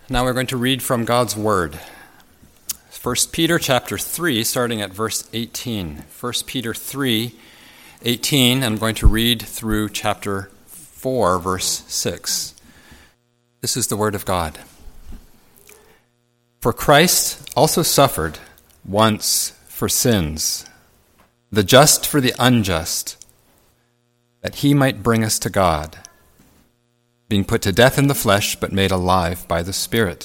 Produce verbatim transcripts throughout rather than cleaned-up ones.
Now we're going to read from God's Word. First Peter chapter three, starting at verse eighteen. First Peter three, eighteen, I'm going to read through chapter four, verse six. This is the Word of God. For Christ also suffered once for sins, the just for the unjust, that he might bring us to God, being put to death in the flesh, but made alive by the Spirit,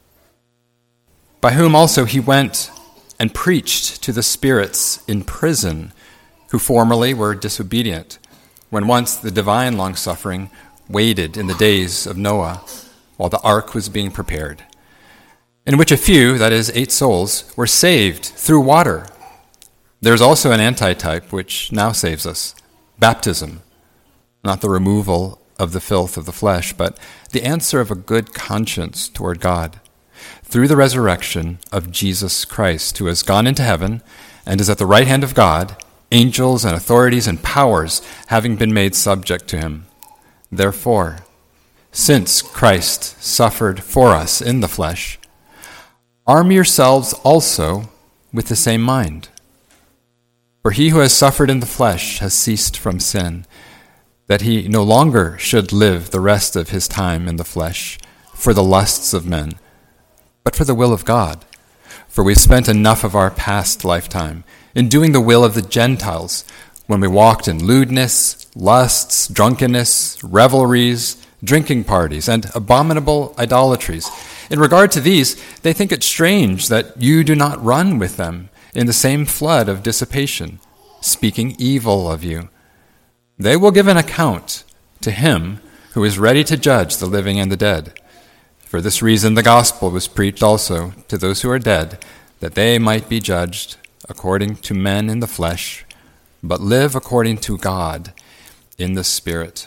by whom also he went and preached to the spirits in prison, who formerly were disobedient, when once the divine long-suffering waited in the days of Noah, while the ark was being prepared, in which a few, that is, eight souls, were saved through water. There is also an antitype which now saves us, baptism, not the removal of the filth of the flesh, but the answer of a good conscience toward God, through the resurrection of Jesus Christ, who has gone into heaven and is at the right hand of God, angels and authorities and powers having been made subject to him. Therefore, since Christ suffered for us in the flesh, arm yourselves also with the same mind. For he who has suffered in the flesh has ceased from sin, that he no longer should live the rest of his time in the flesh for the lusts of men, but for the will of God. For we've spent enough of our past lifetime in doing the will of the Gentiles, when we walked in lewdness, lusts, drunkenness, revelries, drinking parties, and abominable idolatries. In regard to these, they think it strange that you do not run with them in the same flood of dissipation, speaking evil of you. They will give an account to him who is ready to judge the living and the dead. For this reason the gospel was preached also to those who are dead, that they might be judged according to men in the flesh, but live according to God in the Spirit.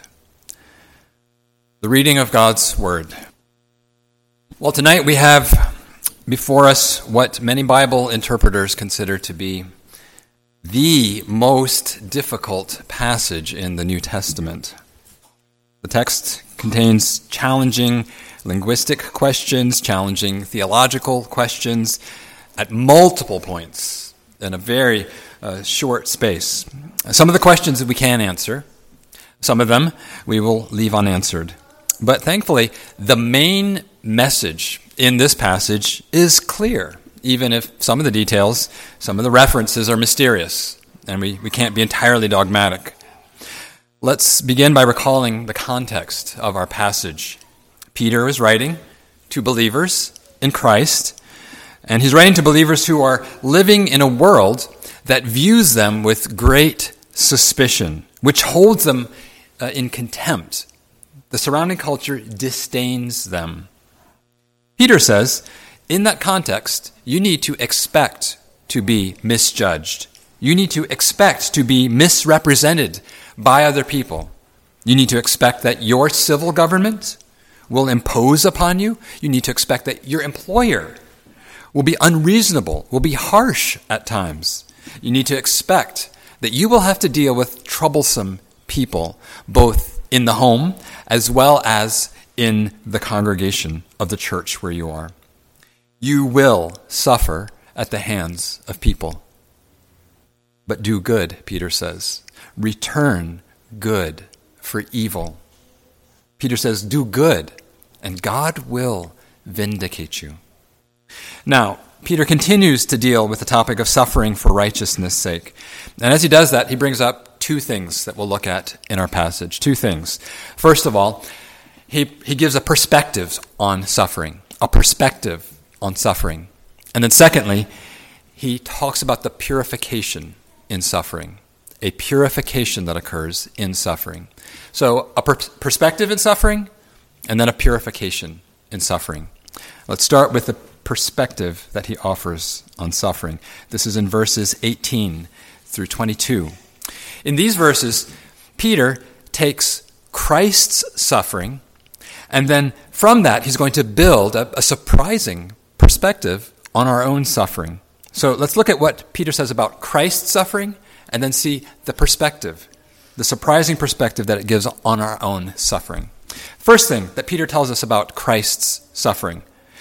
The reading of God's Word. Well, tonight we have before us what many Bible interpreters consider to be the most difficult passage in the New Testament. The text contains challenging linguistic questions, challenging theological questions at multiple points in a very uh, short space. Some of the questions that we can answer, some of them we will leave unanswered. But thankfully, the main message in this passage is clear, even if some of the details, some of the references are mysterious, and we, we can't be entirely dogmatic. Let's begin by recalling the context of our passage. Peter is writing to believers in Christ, and he's writing to believers who are living in a world that views them with great suspicion, which holds them uh, in contempt. The surrounding culture disdains them. Peter says, in that context, you need to expect to be misjudged. You need to expect to be misrepresented by other people. You need to expect that your civil government will impose upon you. You need to expect that your employer will be unreasonable, will be harsh at times. You need to expect that you will have to deal with troublesome people, both in the home as well as in the congregation of the church where you are. You will suffer at the hands of people. But do good, Peter says. Return good for evil. Peter says, do good, and God will vindicate you. Now, Peter continues to deal with the topic of suffering for righteousness' sake. And as he does that, he brings up two things that we'll look at in our passage. Two things. First of all, he, he gives a perspective on suffering, a perspective on suffering. And then secondly, he talks about the purification in suffering, a purification that occurs in suffering. So a per- perspective in suffering, and then a purification in suffering. Let's start with the perspective that he offers on suffering. This is in verses eighteen through twenty-two. In these verses, Peter takes Christ's suffering, and then from that he's going to build a, a surprising perspective on our own suffering. So let's look at what Peter says about Christ's suffering, and then see the perspective, the surprising perspective that it gives on our own suffering. First thing that Peter tells us about Christ's suffering,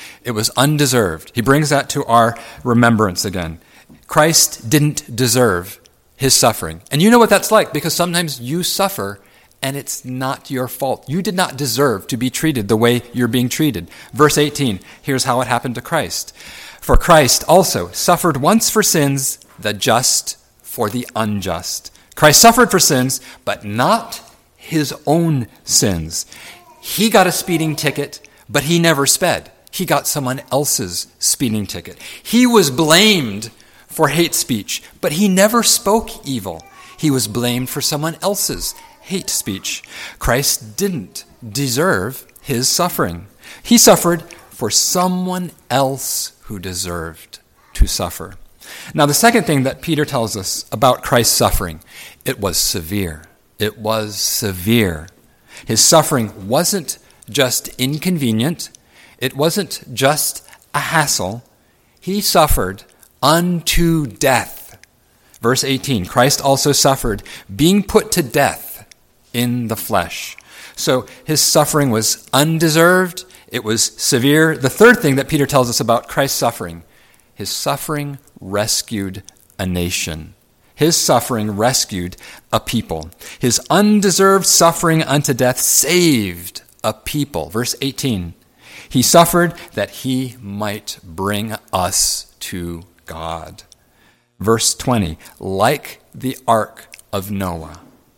It was undeserved. He brings that to our remembrance again. Christ didn't deserve his suffering. And you know what that's like, because sometimes you suffer and it's not your fault. You did not deserve to be treated the way you're being treated. Verse eighteen, here's how it happened to Christ. For Christ also suffered once for sins, the just for the unjust. Christ suffered for sins, but not his own sins. He got a speeding ticket, but he never sped. He got someone else's speeding ticket. He was blamed for hate speech, but he never spoke evil. He was blamed for someone else's hate speech. Christ didn't deserve his suffering. He suffered for someone else who deserved to suffer. Now, the second thing that Peter tells us about Christ's suffering, it was severe. It was severe. His suffering wasn't just inconvenient. It wasn't just a hassle. He suffered unto death. Verse eighteen, Christ also suffered, being put to death in the flesh. So his suffering was undeserved. It was severe. The third thing that Peter tells us about Christ's suffering, his suffering rescued a nation. His suffering rescued a people. His undeserved suffering unto death saved a people. Verse eighteen, he suffered that he might bring us to God. Verse twenty, like the ark of Noah,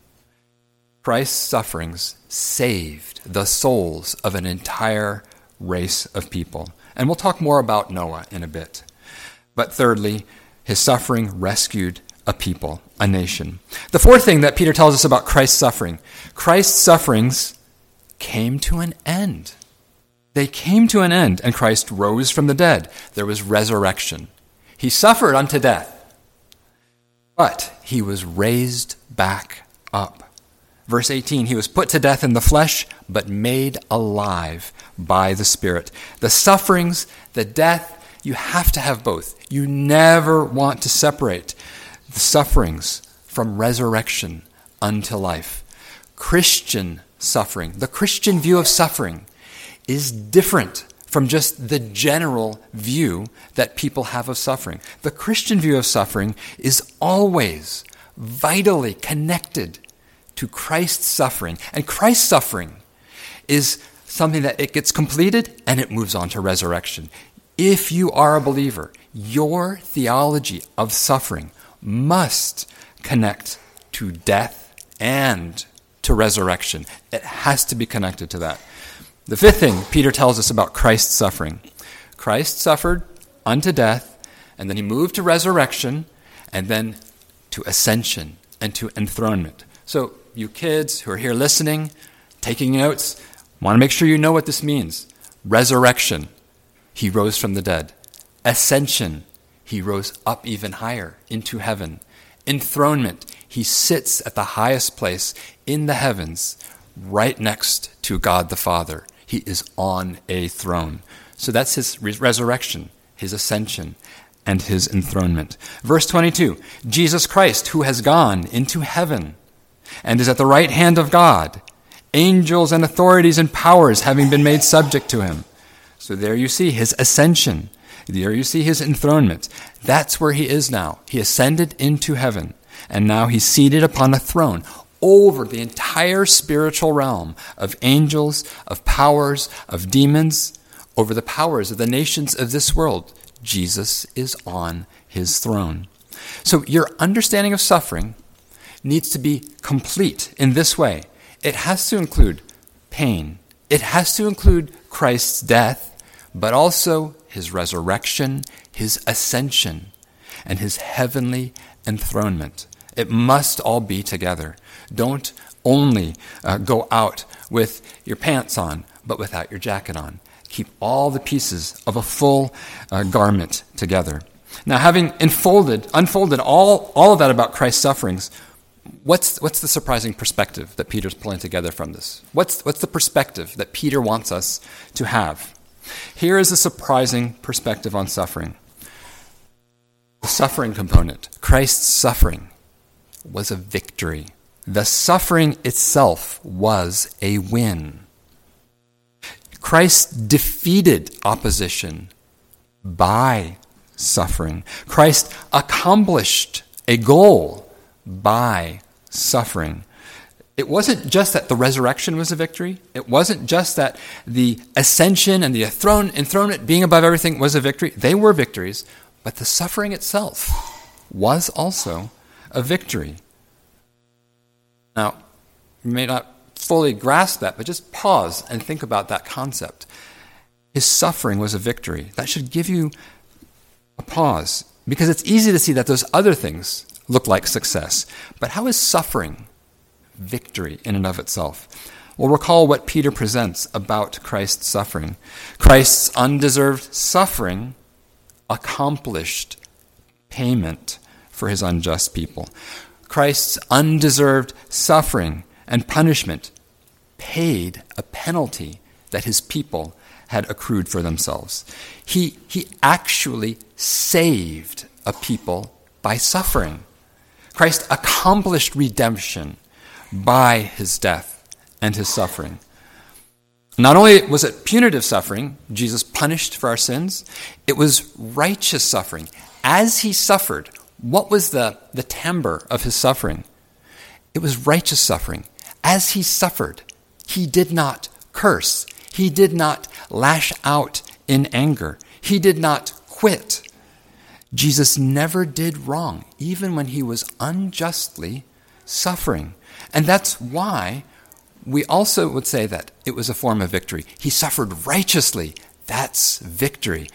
Christ's sufferings saved the souls of an entire race of people. And we'll talk more about Noah in a bit. But thirdly, his suffering rescued a people, a nation. The fourth thing that Peter tells us about Christ's suffering, Christ's sufferings came to an end. They came to an end, and Christ rose from the dead. There was resurrection. He suffered unto death, but he was raised back up. Verse eighteen, he was put to death in the flesh, but made alive by the Spirit. The sufferings, the death, you have to have both. You never want to separate the sufferings from resurrection unto life. Christian suffering, the Christian view of suffering, is different from just the general view that people have of suffering. The Christian view of suffering is always vitally connected to Christ's suffering. And Christ's suffering is something that it gets completed and it moves on to resurrection. If you are a believer, your theology of suffering must connect to death and to resurrection. It has to be connected to that. The fifth thing Peter tells us about Christ's suffering. Christ suffered unto death, and then he moved to resurrection, and then to ascension and to enthronement. So you kids who are here listening, taking notes, want to make sure you know what this means. Resurrection, he rose from the dead. Ascension, he rose up even higher into heaven. Enthronement, he sits at the highest place in the heavens, right next to God the Father. He is on a throne. So that's his res- resurrection, his ascension, and his enthronement. Verse twenty-two, Jesus Christ, who has gone into heaven and is at the right hand of God, angels and authorities and powers having been made subject to him. So there you see his ascension. There you see his enthronement. That's where he is now. He ascended into heaven, and now he's seated upon a throne over the entire spiritual realm of angels, of powers, of demons, over the powers of the nations of this world. Jesus is on his throne. So your understanding of suffering needs to be complete in this way. It has to include pain. It has to include Christ's death, but also his resurrection, his ascension, and his heavenly enthronement. It must all be together. Don't only uh, go out with your pants on, but without your jacket on. Keep all the pieces of a full uh, garment together. Now, having enfolded, unfolded all, all of that about Christ's sufferings, what's what's the surprising perspective that Peter's pulling together from this? What's what's the perspective that Peter wants us to have? Here is a surprising perspective on suffering. The suffering component, Christ's suffering, was a victory. The suffering itself was a win. Christ defeated opposition by suffering. Christ accomplished a goal by suffering. It wasn't just that the resurrection was a victory. It wasn't just that the ascension and the enthrone, enthronement, being above everything, was a victory. They were victories, but the suffering itself was also a victory. Now, you may not fully grasp that, but just pause and think about that concept. His suffering was a victory. That should give you a pause, because it's easy to see that those other things look like success. But how is suffering victory in and of itself? Well, recall what Peter presents about Christ's suffering. Christ's undeserved suffering accomplished payment for his unjust people. Christ's undeserved suffering and punishment paid a penalty that his people had accrued for themselves. He, he actually saved a people by suffering. Christ accomplished redemption by his death and his suffering. Not only was it punitive suffering, Jesus punished for our sins, it was righteous suffering. As he suffered, what was the, the timbre of his suffering? It was righteous suffering. As he suffered, he did not curse. He did not lash out in anger. He did not quit. Jesus never did wrong, even when he was unjustly suffering. And that's why we also would say that it was a form of victory. He suffered righteously. That's victory.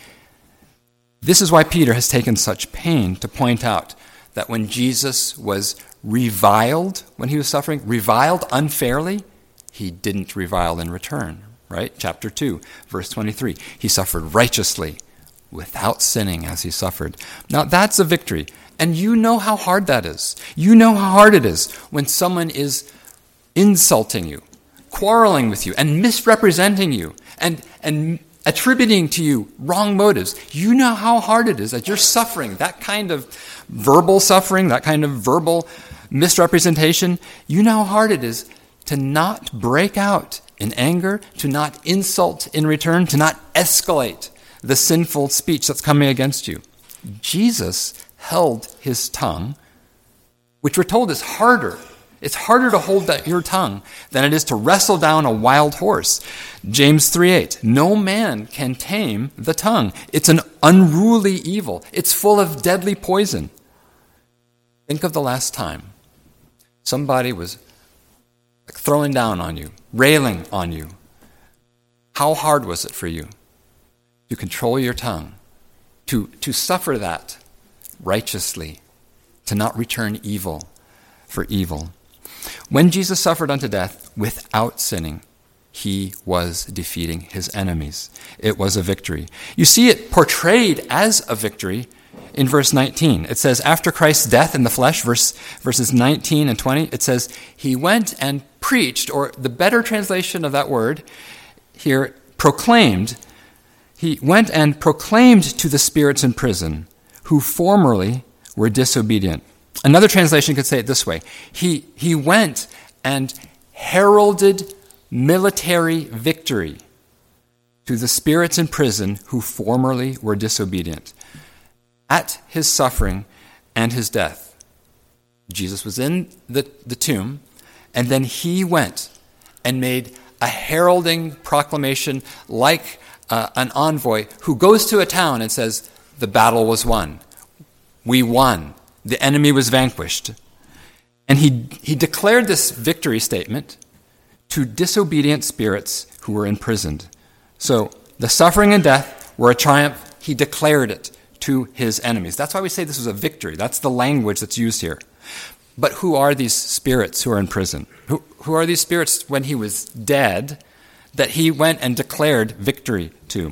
This is why Peter has taken such pain to point out that when Jesus was reviled, when he was suffering, reviled unfairly, he didn't revile in return, right? Chapter two, verse twenty-three. He suffered righteously without sinning as he suffered. Now that's a victory. And you know how hard that is. You know how hard it is when someone is insulting you, quarreling with you, and misrepresenting you, and, and attributing to you wrong motives. You know how hard it is that you're suffering that kind of verbal suffering, that kind of verbal misrepresentation. You know how hard it is to not break out in anger, to not insult in return, to not escalate the sinful speech that's coming against you. Jesus held his tongue, which we're told is harder. It's harder to hold that, your tongue than it is to wrestle down a wild horse. James three eight, no man can tame the tongue. It's an unruly evil. It's full of deadly poison. Think of the last time somebody was like throwing down on you, railing on you. How hard was it for you to control your tongue, to, to suffer that righteously, to not return evil for evil? When Jesus suffered unto death without sinning, he was defeating his enemies. It was a victory. You see it portrayed as a victory in verse nineteen. It says, after Christ's death in the flesh, verse, verses nineteen and twenty, it says, he went and preached, or the better translation of that word here, proclaimed. He went and proclaimed to the spirits in prison who formerly were disobedient. Another translation could say it this way. He, he went and heralded military victory to the spirits in prison who formerly were disobedient. At his suffering and his death, Jesus was in the, the tomb, and then he went and made a heralding proclamation like uh, an envoy who goes to a town and says, the battle was won. We won. The enemy was vanquished. And he, he declared this victory statement to disobedient spirits who were imprisoned. So the suffering and death were a triumph. He declared it to his enemies. That's why we say this was a victory. That's the language that's used here. But who are these spirits who are in prison? Who, who are these spirits when he was dead that he went and declared victory to?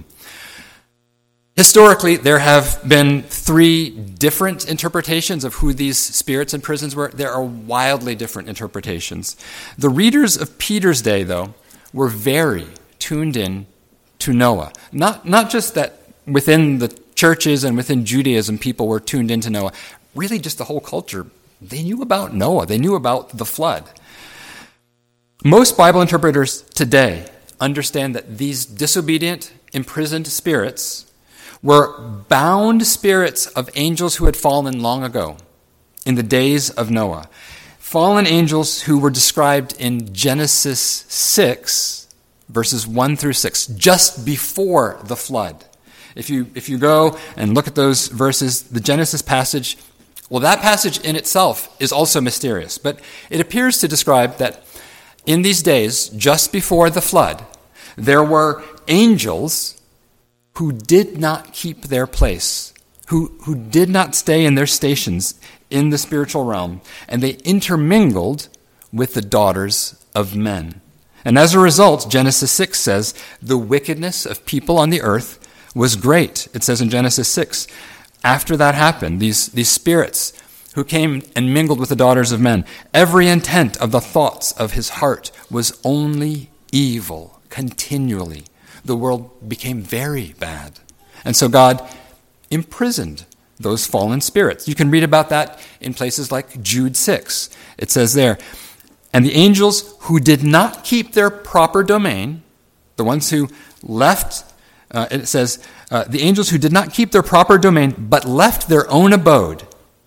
Historically, there have been three different interpretations of who these spirits in prisons were. There are wildly different interpretations. The readers of Peter's day, though, were very tuned in to Noah. Not, not just that within the churches and within Judaism people were tuned into Noah. Really just the whole culture. They knew about Noah. They knew about the flood. Most Bible interpreters today understand that these disobedient, imprisoned spirits were bound spirits of angels who had fallen long ago, in the days of Noah. Fallen angels who were described in Genesis six, verses one through six, just before the flood. If you if you go and look at those verses, the Genesis passage, well, that passage in itself is also mysterious, but it appears to describe that in these days, just before the flood, there were angels who did not keep their place, who, who did not stay in their stations in the spiritual realm, and they intermingled with the daughters of men. And as a result, Genesis six says, the wickedness of people on the earth was great. It says in Genesis six, after that happened, these, these spirits who came and mingled with the daughters of men, every intent of the thoughts of his heart was only evil continually. The world became very bad. And so God imprisoned those fallen spirits. You can read about that in places like Jude six. It says there, and the angels who did not keep their proper domain, the ones who left, uh, it says, uh, the angels who did not keep their proper domain but left their own abode,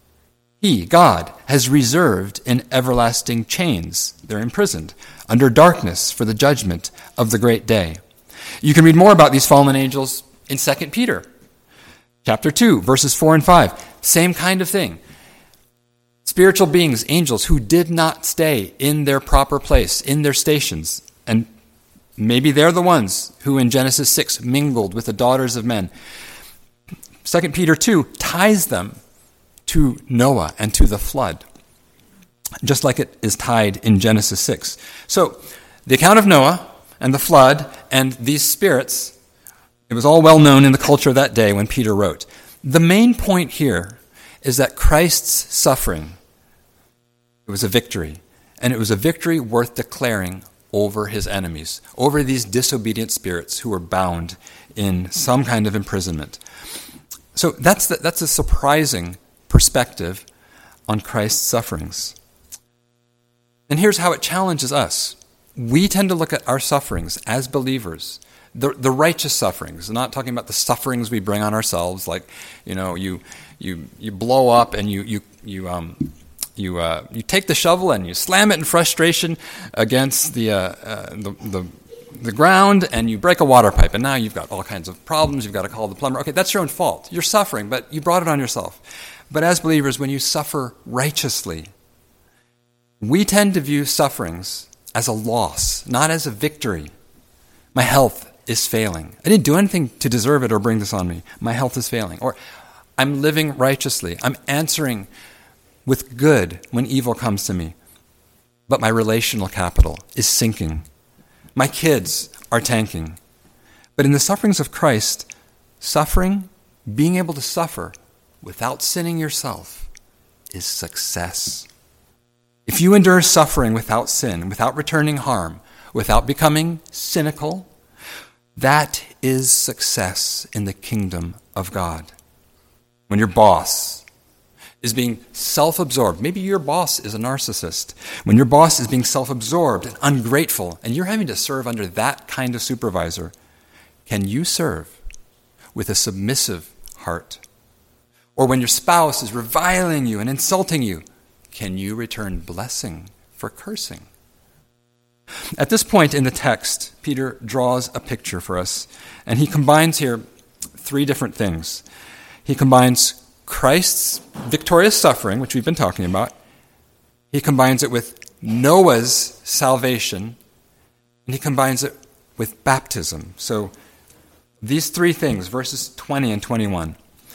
He, God, has reserved in everlasting chains. They're imprisoned under darkness for the judgment of the great day. You can read more about these fallen angels in Second Peter, chapter two, verses four and five. Same kind of thing. Spiritual beings, angels, who did not stay in their proper place, in their stations. And maybe they're the ones who in Genesis six mingled with the daughters of men. Second Peter two ties them to Noah and to the flood, just like it is tied in Genesis six. So, the account of Noah and the flood and these spirits, it was all well known in the culture of that day when Peter wrote. The main point here is that Christ's suffering, it was a victory, and it was a victory worth declaring over his enemies, over these disobedient spirits who were bound in some kind of imprisonment. So that's the, that's a surprising perspective on Christ's sufferings. And here's how it challenges us. We tend to look at our sufferings as believers, the the righteous sufferings. I'm not talking about the sufferings we bring on ourselves, like, you know, you you you blow up and you you you um you uh, you take the shovel and you slam it in frustration against the uh, uh, the the the ground and you break a water pipe, and now you've got all kinds of problems. You've got to call the plumber. Okay, that's your own fault. You're suffering, but you brought it on yourself. But as believers, when you suffer righteously, we tend to view sufferings as a loss, not as a victory. My health is failing. I didn't do anything to deserve it or bring this on me. My health is failing. Or I'm living righteously. I'm answering with good when evil comes to me. But my relational capital is sinking. My kids are tanking. But in the sufferings of Christ, suffering, being able to suffer without sinning yourself, is success. If you endure suffering without sin, without returning harm, without becoming cynical, that is success in the kingdom of God. When your boss is being self-absorbed, maybe your boss is a narcissist, when your boss is being self-absorbed and ungrateful, and you're having to serve under that kind of supervisor, can you serve with a submissive heart? Or when your spouse is reviling you and insulting you, can you return blessing for cursing? At this point in the text, Peter draws a picture for us, and he combines here three different things. He combines Christ's victorious suffering, which we've been talking about. He combines it with Noah's salvation, and he combines it with baptism. So these three things, verses twenty and twenty-one.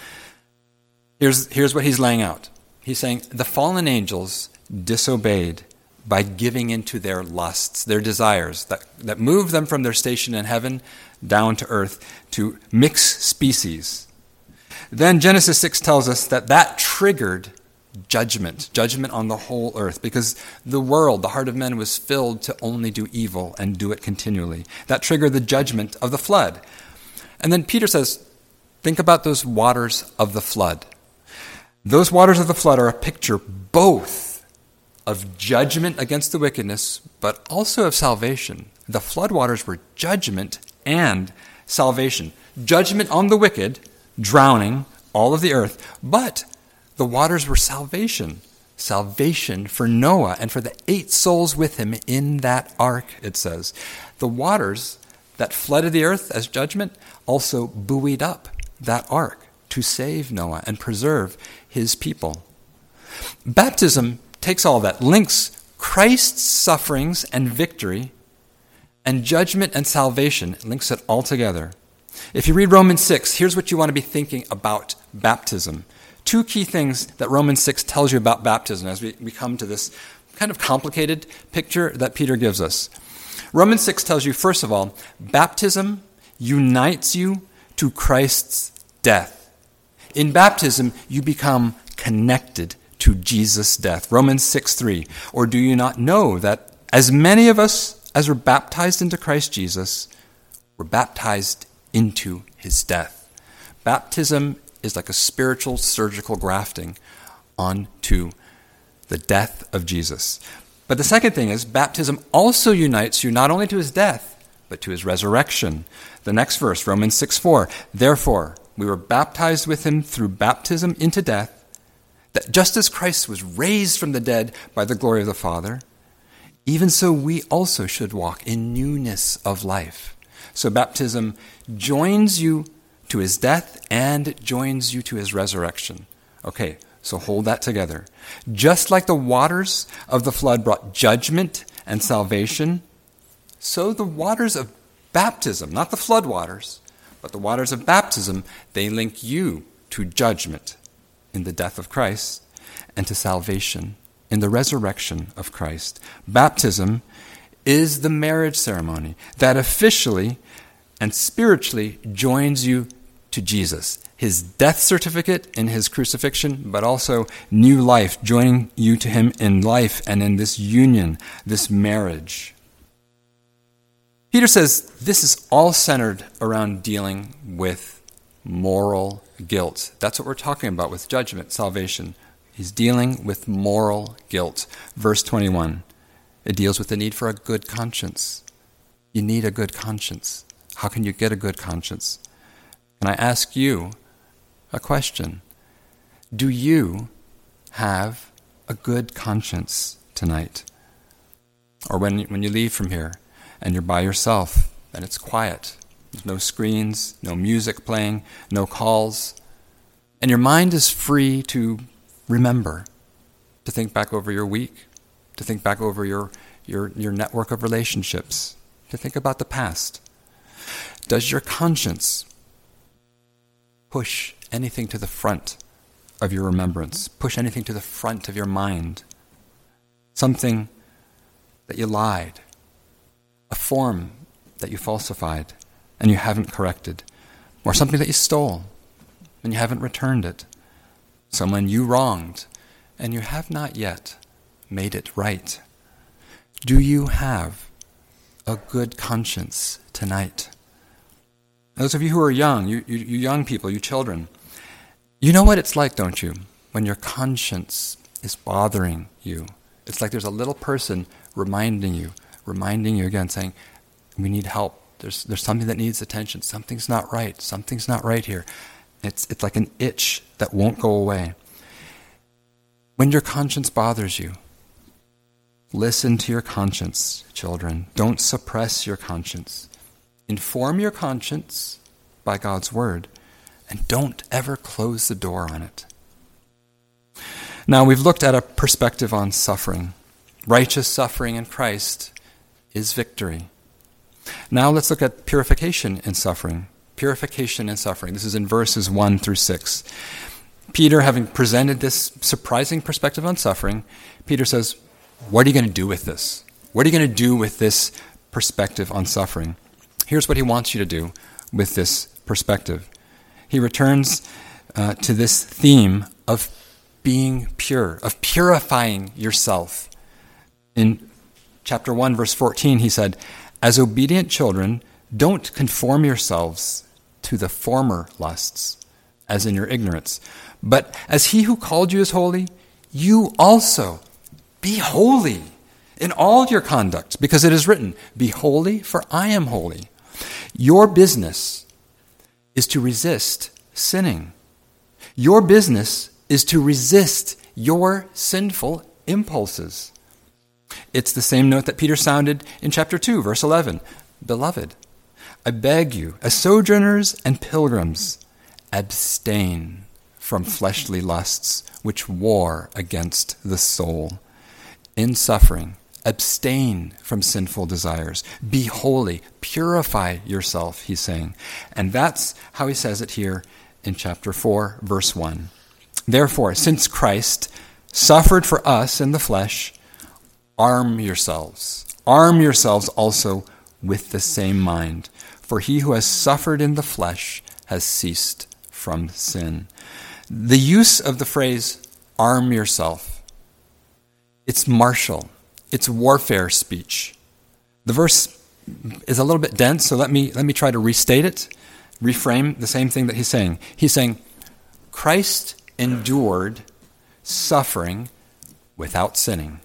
Here's, here's what he's laying out. He's saying the fallen angels disobeyed by giving into their lusts, their desires, that, that move them from their station in heaven down to earth to mix species. Then Genesis six tells us that that triggered judgment, judgment on the whole earth, because the world, the heart of men, was filled to only do evil and do it continually. That triggered the judgment of the flood. And then Peter says, think about those waters of the flood. Those waters of the flood are a picture both of judgment against the wickedness, but also of salvation. The floodwaters were judgment and salvation. Judgment on the wicked, drowning all of the earth, but the waters were salvation. Salvation for Noah and for the eight souls with him in that ark, it says. The waters that flooded the earth as judgment also buoyed up that ark to save Noah and preserve his people. Baptism takes all that, links Christ's sufferings and victory and judgment and salvation, links it all together. If you read Romans six, here's what you want to be thinking about baptism. Two key things that Romans six tells you about baptism as we, we come to this kind of complicated picture that Peter gives us. Romans six tells you, first of all, baptism unites you to Christ's death. In baptism, you become connected to Jesus' death. Romans six three. Or do you not know that as many of us as were baptized into Christ Jesus were baptized into his death? Baptism is like a spiritual surgical grafting onto the death of Jesus. But the second thing is, baptism also unites you not only to his death, but to his resurrection. The next verse, Romans six four. Therefore, we were baptized with him through baptism into death, that just as Christ was raised from the dead by the glory of the Father, even so we also should walk in newness of life. So baptism joins you to his death and joins you to his resurrection. Okay, so hold that together. Just like the waters of the flood brought judgment and salvation, so the waters of baptism, not the flood waters, but the waters of baptism, they link you to judgment in the death of Christ and to salvation in the resurrection of Christ. Baptism is the marriage ceremony that officially and spiritually joins you to Jesus, his death certificate in his crucifixion, but also new life, joining you to him in life and in this union, this marriage. Peter says this is all centered around dealing with moral guilt. That's what we're talking about with judgment, salvation. He's dealing with moral guilt. Verse twenty-one, it deals with the need for a good conscience. You need a good conscience. How can you get a good conscience? And I ask you a question. Do you have a good conscience tonight? Or when, when you leave from here and you're by yourself and it's quiet, there's no screens, no music playing, no calls, and your mind is free to remember, to think back over your week, to think back over your, your, your network of relationships, to think about the past. Does your conscience push anything to the front of your remembrance? Push anything to the front of your mind? Something that you lied, a form that you falsified and you haven't corrected, or something that you stole and you haven't returned it, someone you wronged and you have not yet made it right. Do you have a good conscience tonight? Those of you who are young, you, you, you young people, you children, you know what it's like, don't you, when your conscience is bothering you. It's like there's a little person reminding you, reminding you again, saying, we need help. There's there's something that needs attention. Something's not right. Something's not right here. It's it's like an itch that won't go away. When your conscience bothers you, listen to your conscience, children. Don't suppress your conscience. Inform your conscience by God's word, and don't ever close the door on it. Now, we've looked at a perspective on suffering. Righteous suffering in Christ is victory. Now let's look at purification in suffering. Purification in suffering. This is in verses one through six. Peter, having presented this surprising perspective on suffering, Peter says, what are you going to do with this? What are you going to do with this perspective on suffering? Here's what he wants you to do with this perspective. He returns uh, to this theme of being pure, of purifying yourself. In chapter one, verse fourteen, he said, as obedient children, don't conform yourselves to the former lusts, as in your ignorance. But as he who called you is holy, you also Be holy in all your conduct, because it is written, be holy, for I am holy. Your business is to resist sinning. Your business is to resist your sinful impulses. It's the same note that Peter sounded in chapter two, verse eleven. Beloved, I beg you, as sojourners and pilgrims, abstain from fleshly lusts which war against the soul. In suffering, abstain from sinful desires. Be holy. Purify yourself, he's saying. And that's how he says it here in chapter four, verse one. Therefore, since Christ suffered for us in the flesh, arm yourselves. Arm yourselves also with the same mind. For he who has suffered in the flesh has ceased from sin. The use of the phrase, arm yourself, it's martial. It's warfare speech. The verse is a little bit dense, so let me, let me try to restate it, reframe the same thing that he's saying. He's saying, Christ endured suffering without sinning.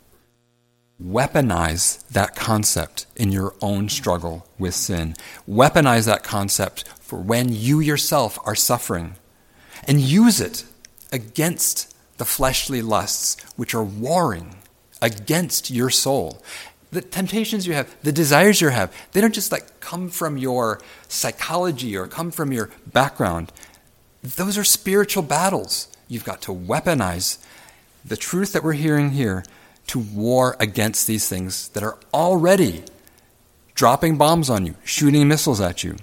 Weaponize that concept in your own struggle with sin. Weaponize that concept for when you yourself are suffering. And use it against the fleshly lusts which are warring against your soul. The temptations you have, the desires you have, they don't just like come from your psychology or come from your background. Those are spiritual battles. You've got to weaponize the truth that we're hearing here to war against these things that are already dropping bombs on you, shooting missiles at you.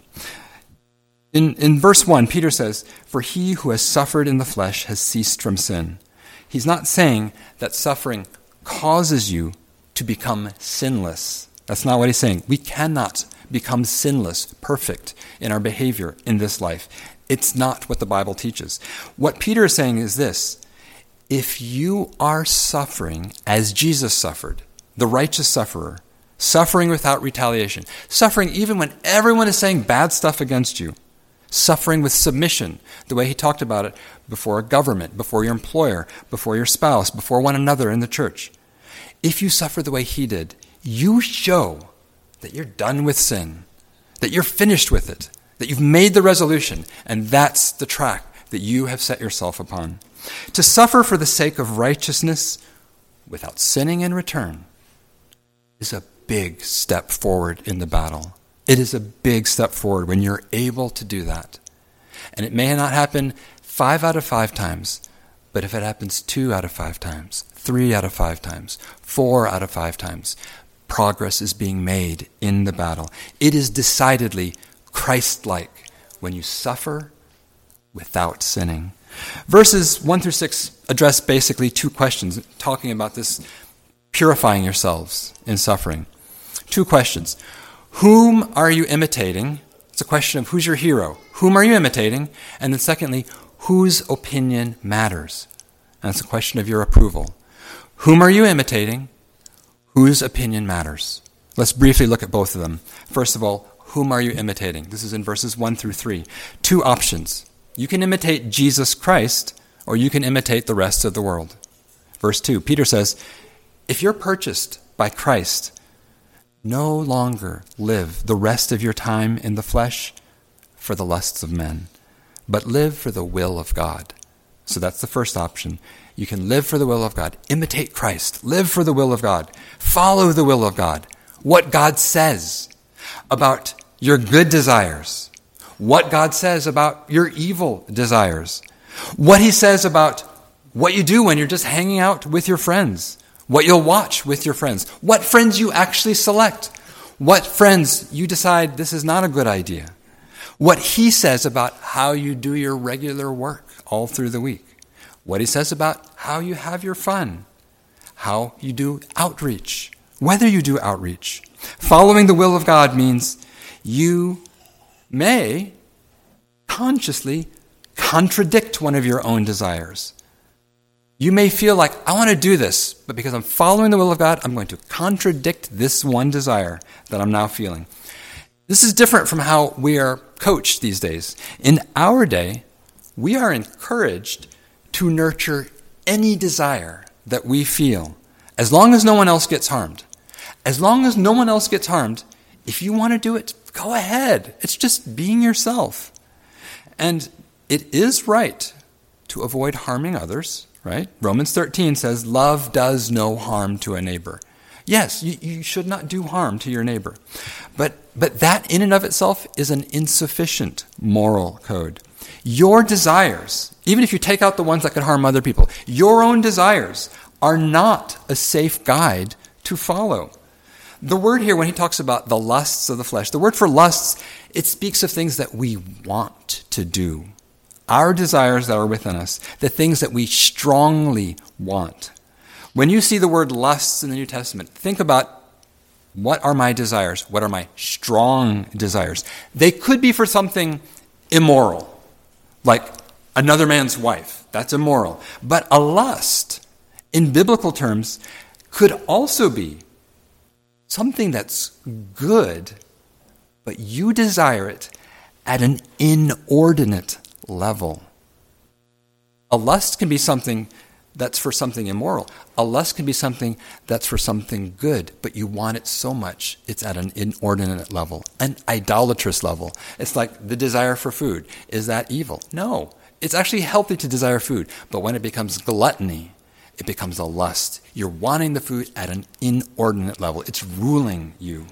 In, in verse one, Peter says, for he who has suffered in the flesh has ceased from sin. He's not saying that suffering causes you to become sinless. That's not what he's saying. We cannot become sinless, perfect in our behavior in this life. It's not what the Bible teaches. What Peter is saying is this: if you are suffering as Jesus suffered, the righteous sufferer, suffering without retaliation, suffering even when everyone is saying bad stuff against you, suffering with submission, the way he talked about it before a government, before your employer, before your spouse, before one another in the church. If you suffer the way he did, you show that you're done with sin, that you're finished with it, that you've made the resolution, and that's the track that you have set yourself upon. To suffer for the sake of righteousness without sinning in return is a big step forward in the battle. It is a big step forward when you're able to do that. And it may not happen five out of five times, but if it happens two out of five times, three out of five times, four out of five times, progress is being made in the battle. It is decidedly Christ-like when you suffer without sinning. Verses one through six address basically two questions, talking about this purifying yourselves in suffering. Two questions. Whom are you imitating? It's a question of who's your hero. Whom are you imitating? And then secondly, whose opinion matters? And it's a question of your approval. Whom are you imitating? Whose opinion matters? Let's briefly look at both of them. First of all, whom are you imitating? This is in verses one through three. Two options. You can imitate Jesus Christ, or you can imitate the rest of the world. Verse two, Peter says, if you're purchased by Christ, no longer live the rest of your time in the flesh for the lusts of men, but live for the will of God. So that's the first option. You can live for the will of God. Imitate Christ. Live for the will of God. Follow the will of God. What God says about your good desires. What God says about your evil desires. What he says about what you do when you're just hanging out with your friends. What you'll watch with your friends. What friends you actually select. What friends you decide this is not a good idea. What he says about how you do your regular work all through the week. What he says about how you have your fun. How you do outreach. Whether you do outreach. Following the will of God means you may consciously contradict one of your own desires. You may feel like, I want to do this, but because I'm following the will of God, I'm going to contradict this one desire that I'm now feeling. This is different from how we are coached these days. In our day, we are encouraged to nurture any desire that we feel As long as no one else gets harmed. As long as no one else gets harmed, if you want to do it, go ahead. It's just being yourself. And it is right to avoid harming others, right? Romans thirteen says, love does no harm to a neighbor. Yes, you, you should not do harm to your neighbor. But, but that in and of itself is an insufficient moral code. Your desires, even if you take out the ones that could harm other people, your own desires are not a safe guide to follow. The word here, when he talks about the lusts of the flesh, the word for lusts, it speaks of things that we want to do. Our desires that are within us, the things that we strongly want. When you see the word lusts in the New Testament, think about, what are my desires? What are my strong desires? They could be for something immoral, like another man's wife. That's immoral. But a lust, in biblical terms, could also be something that's good, but you desire it at an inordinate level. A lust can be something that's for something immoral. A lust can be something that's for something good, but you want it so much, it's at an inordinate level, an idolatrous level. It's like the desire for food. Is that evil? No. It's actually healthy to desire food, but when it becomes gluttony, it becomes a lust. You're wanting the food at an inordinate level. It's ruling you.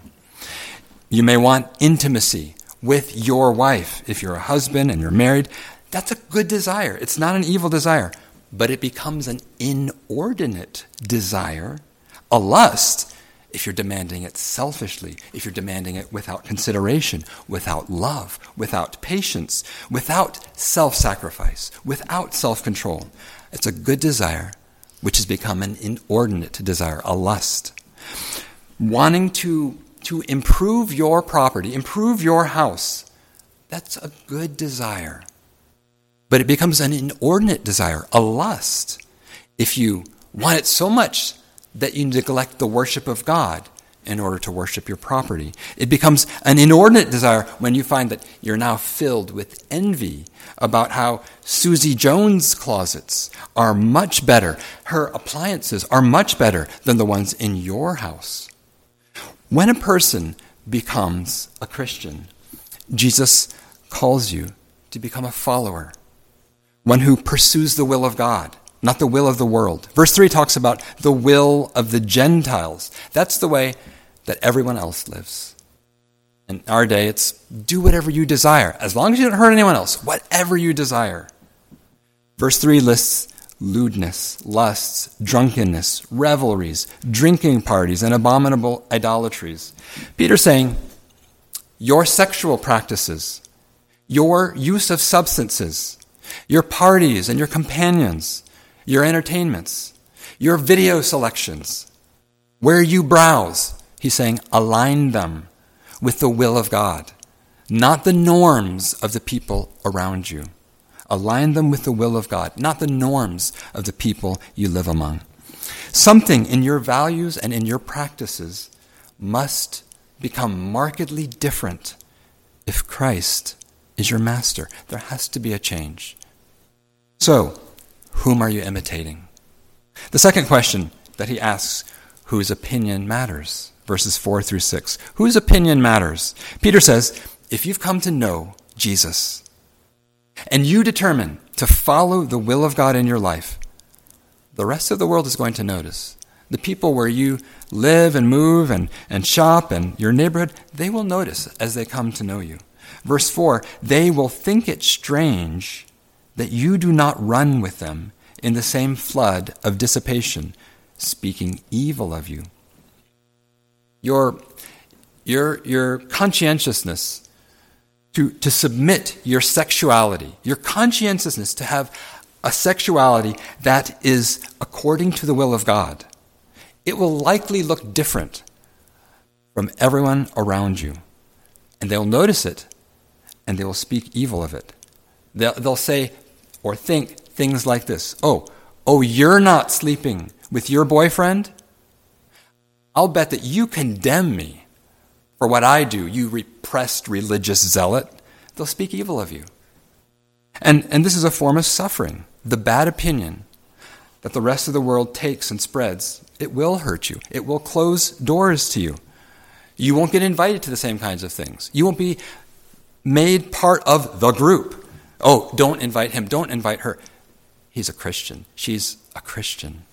You may want intimacy with your wife. If you're a husband and you're married, that's a good desire. It's not an evil desire. But it becomes an inordinate desire, a lust, if you're demanding it selfishly, if you're demanding it without consideration, without love, without patience, without self-sacrifice, without self-control. It's a good desire, which has become an inordinate desire, a lust. Wanting to, to improve your property, improve your house, that's a good desire. But it becomes an inordinate desire, a lust, if you want it so much that you neglect the worship of God in order to worship your property. It becomes an inordinate desire when you find that you're now filled with envy about how Susie Jones' closets are much better, her appliances are much better than the ones in your house. When a person becomes a Christian, Jesus calls you to become a follower. One who pursues the will of God, not the will of the world. Verse three talks about the will of the Gentiles. That's the way that everyone else lives. In our day, it's do whatever you desire, as long as you don't hurt anyone else, whatever you desire. Verse three lists lewdness, lusts, drunkenness, revelries, drinking parties, and abominable idolatries. Peter's saying, your sexual practices, your use of substances, your parties and your companions, your entertainments, your video selections, where you browse, he's saying, align them with the will of God, not the norms of the people around you. Align them with the will of God, not the norms of the people you live among. Something in your values and in your practices must become markedly different if Christ is your master. There has to be a change. So, whom are you imitating? The second question that he asks, whose opinion matters? Verses four through six. Whose opinion matters? Peter says, if you've come to know Jesus, and you determine to follow the will of God in your life, the rest of the world is going to notice. The people where you live and move and, and shop and your neighborhood, they will notice as they come to know you. Verse four, they will think it strange that you do not run with them in the same flood of dissipation, speaking evil of you. Your, your, your conscientiousness to, to submit your sexuality, your conscientiousness to have a sexuality that is according to the will of God, it will likely look different from everyone around you. And they'll notice it, and they will speak evil of it. They'll, they'll say or think things like this. Oh, oh, you're not sleeping with your boyfriend? I'll bet that you condemn me for what I do, you repressed religious zealot. They'll speak evil of you. And, and this is a form of suffering. The bad opinion that the rest of the world takes and spreads It will hurt you. It will close doors to you. You won't get invited to the same kinds of things. You won't be made part of the group. Oh, don't invite him. Don't invite her. He's a Christian. She's a Christian.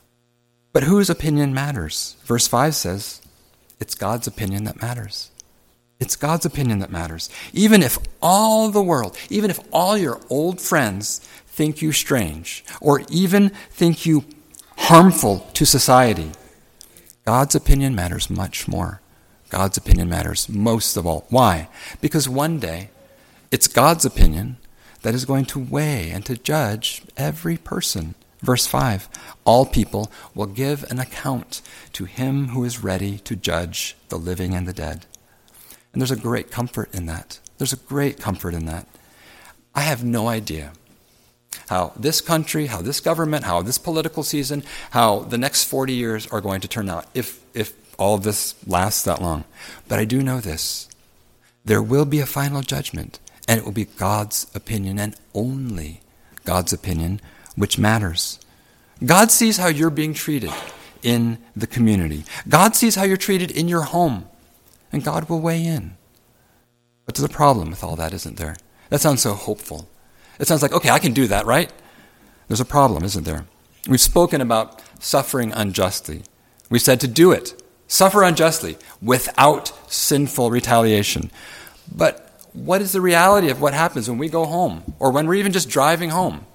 But whose opinion matters? Verse five says, it's God's opinion that matters. It's God's opinion that matters. Even if all the world, even if all your old friends think you strange, or even think you harmful to society, God's opinion matters much more. God's opinion matters most of all. Why? Because one day, it's God's opinion that is going to weigh and to judge every person. Verse five, all people will give an account to him who is ready to judge the living and the dead. And there's a great comfort in that. There's a great comfort in that. I have no idea how this country, how this government, how this political season, how the next forty years are going to turn out, if if all of this lasts that long. But I do know this. There will be a final judgment, and it will be God's opinion, and only God's opinion, which matters. God sees how you're being treated in the community. God sees how you're treated in your home, and God will weigh in. But there's a problem with all that, isn't there? That sounds so hopeful. It sounds like, okay, I can do that, right? There's a problem, isn't there? We've spoken about suffering unjustly. We've said to do it. Suffer unjustly without sinful retaliation. But what is the reality of what happens when we go home, or when we're even just driving home?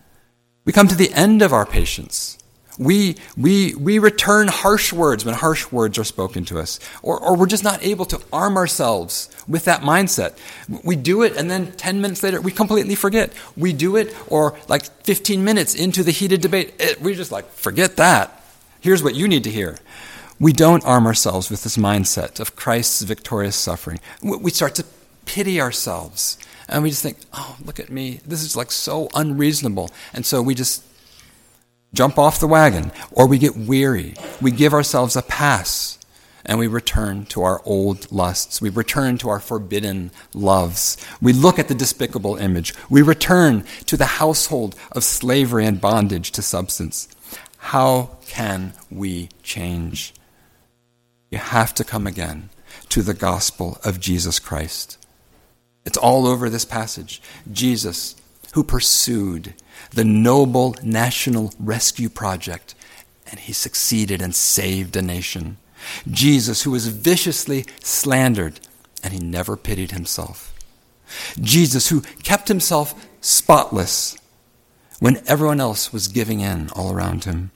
We come to the end of our patience. We we we return harsh words when harsh words are spoken to us. Or, or we're just not able to arm ourselves with that mindset. We do it, and then ten minutes later, we completely forget. We do it, or like fifteen minutes into the heated debate, it, we just like, forget that. Here's what you need to hear. We don't arm ourselves with this mindset of Christ's victorious suffering. We start to pity ourselves. And we just think, oh, look at me. This is like so unreasonable. And so we just jump off the wagon, or we get weary. We give ourselves a pass, and we return to our old lusts. We return to our forbidden loves. We look at the despicable image. We return to the household of slavery and bondage to substance. How can we change? You have to come again to the gospel of Jesus Christ. It's all over this passage. Jesus, who pursued the noble national rescue project, and he succeeded and saved a nation. Jesus, who was viciously slandered, and he never pitied himself. Jesus, who kept himself spotless when everyone else was giving in all around him.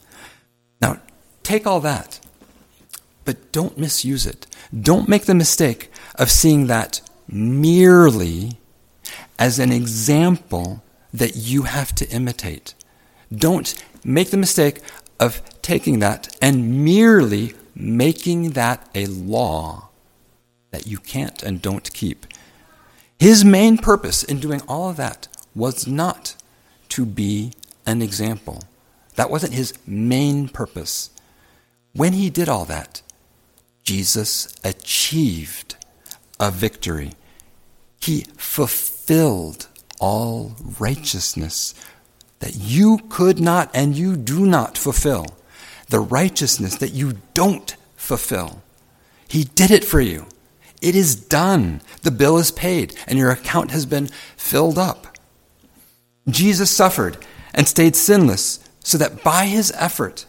Now, take all that, but don't misuse it. Don't make the mistake of seeing that merely as an example that you have to imitate. Don't make the mistake of taking that and merely making that a law that you can't and don't keep. His main purpose in doing all of that was not to be an example. That wasn't his main purpose. When he did all that, Jesus achieved a victory. He fulfilled all righteousness that you could not and you do not fulfill. The righteousness that you don't fulfill. He did it for you. It is done. The bill is paid, and your account has been filled up. Jesus suffered and stayed sinless so that by his effort,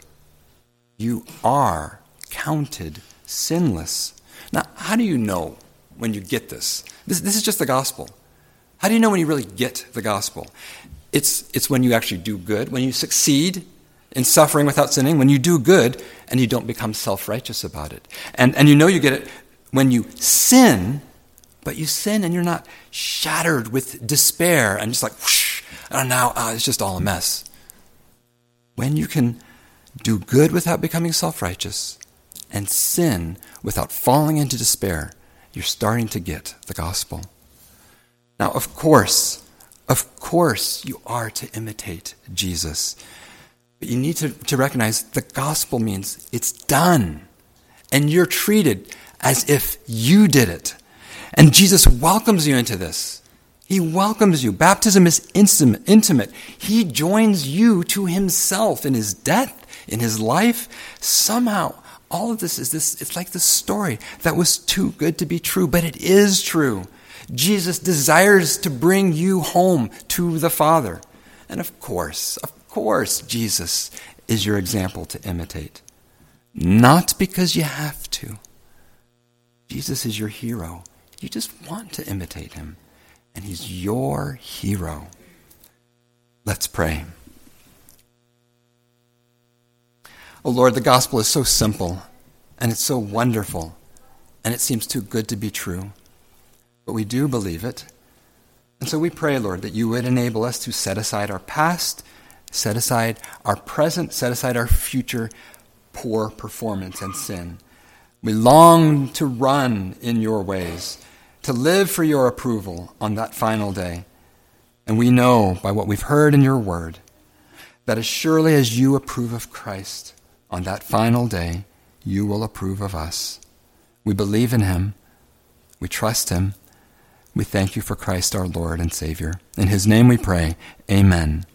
you are counted sinless. Now, how do you know when you get this? This, this is just the gospel. How do you know when you really get the gospel? It's, it's when you actually do good, when you succeed in suffering without sinning, when you do good and you don't become self-righteous about it. And, and you know you get it when you sin, but you sin and you're not shattered with despair and just like, whoosh, and now uh, it's just all a mess. When you can do good without becoming self-righteous and sin without falling into despair, you're starting to get the gospel. Now, of course, of course you are to imitate Jesus. But you need to, to recognize the gospel means it's done. And you're treated as if you did it. And Jesus welcomes you into this. He welcomes you. Baptism is intimate. intimate. He joins you to himself in his death, in his life. Somehow, all of this is this, it's like this story that was too good to be true, but it is true. Jesus desires to bring you home to the Father. And of course, of course, Jesus is your example to imitate. Not because you have to. Jesus is your hero. You just want to imitate him. And he's your hero. Let's pray. Oh Lord, the gospel is so simple, and it's so wonderful, and it seems too good to be true. But we do believe it. And so we pray, Lord, that you would enable us to set aside our past, set aside our present, set aside our future poor performance and sin. We long to run in your ways, to live for your approval on that final day. And we know by what we've heard in your word that as surely as you approve of Christ on that final day, you will approve of us. We believe in him. We trust him. We thank you for Christ our Lord and Savior. In his name we pray, amen.